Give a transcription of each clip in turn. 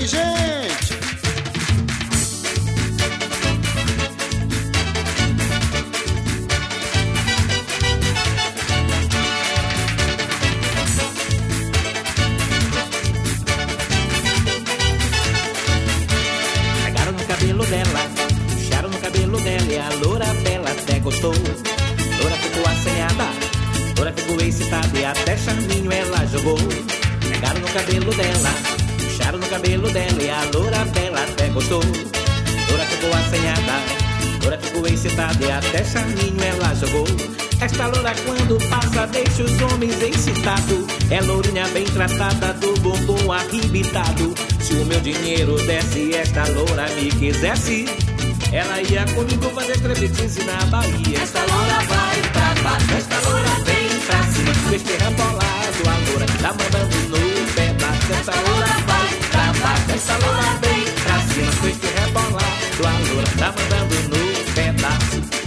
aí, gente! Pegaram no cabelo dela, puxaram no cabelo dela e a loura bela até gostou. Loura ficou assanhada, loura ficou excitada e até charminho ela jogou. Pegaram no cabelo dela, puxaram no cabelo dela e a loura bela até gostou. Loura ficou assanhada, loura ficou excitada e até charminho ela jogou. Esta loura quando passa deixa os homens excitados. É lourinha bem tratada do bumbum arrebitado. Se o meu dinheiro desse e esta loura me quisesse, ela ia comigo fazer striptease na Bahia. Esta loura vai pra baixo, esta loura vem pra cima. Este rebolado, a loura tá mandando no pedaço. Esta loura vai pra baixo, esta loura vem pra cima. Este rebolado, a loura tá mandando no pedaço.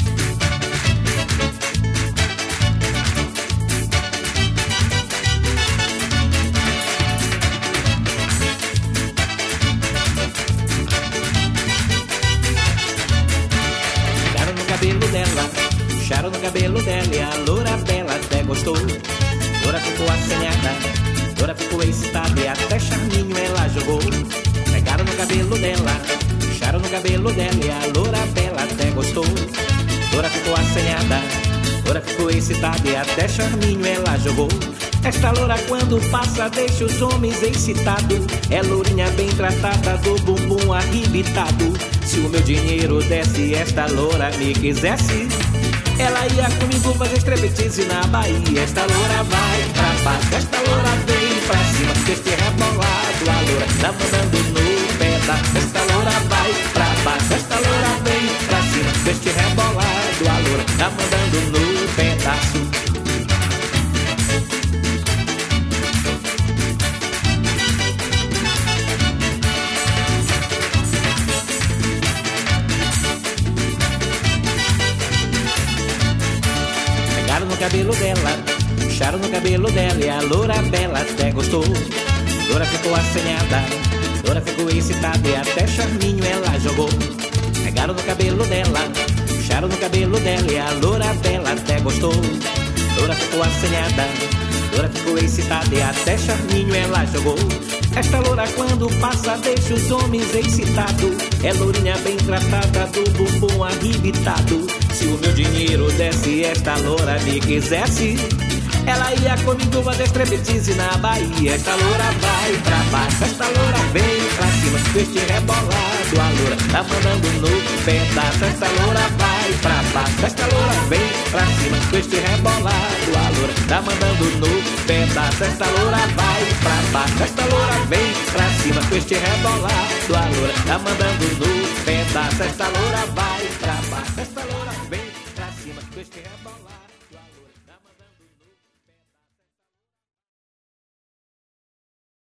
Cabelo dela, puxaram no cabelo dela e a loura bela até gostou. Loura ficou assanhada, loura ficou excitada e até charminho ela jogou. Pegaram no cabelo dela, puxaram no cabelo dela e a loura bela até gostou. Loura ficou assanhada, loura ficou excitada e até charminho ela jogou. Esta loura quando passa deixa os homens excitados. É lourinha bem tratada do bumbum arrebitado. Se o meu dinheiro desse e esta loura me quisesse, ela ia comigo fazer striptease na Bahia. Esta loura vai pra baixo, esta loura vem pra cima. Este rebolado, a loura tá mandando no pedaço. Esta loura vai pra baixo, esta loura vem pra cima. Este rebolado, a loura tá mandando no pedaço. Pegaram no cabelo dela, puxaram no cabelo dela e a loura bela até gostou. Loura ficou assanhada, loura ficou excitada e até charminho ela jogou. Pegaram no cabelo dela, puxaram no cabelo dela e a loura bela até gostou. Loura ficou assanhada, loura ficou excitada e até charminho ela jogou. Esta loura quando passa deixa os homens excitados. É lourinha bem tratada do bumbum arrebitado. Se o meu dinheiro desse e esta loura me quisesse, ela ia comigo fazer striptease na Bahia. Esta loura vai pra baixo, esta loura vem pra cima. Este rebolado, a loura tá mandando no pedaço. Esta loura vai pra baixo, esta loura vem pra cima. Este rebolado, a loura tá mandando no pedaço. Esta loura vai pra baixo, esta loura vem pra cima. Este rebolado, a loura tá mandando no pedaço. Esta loura vai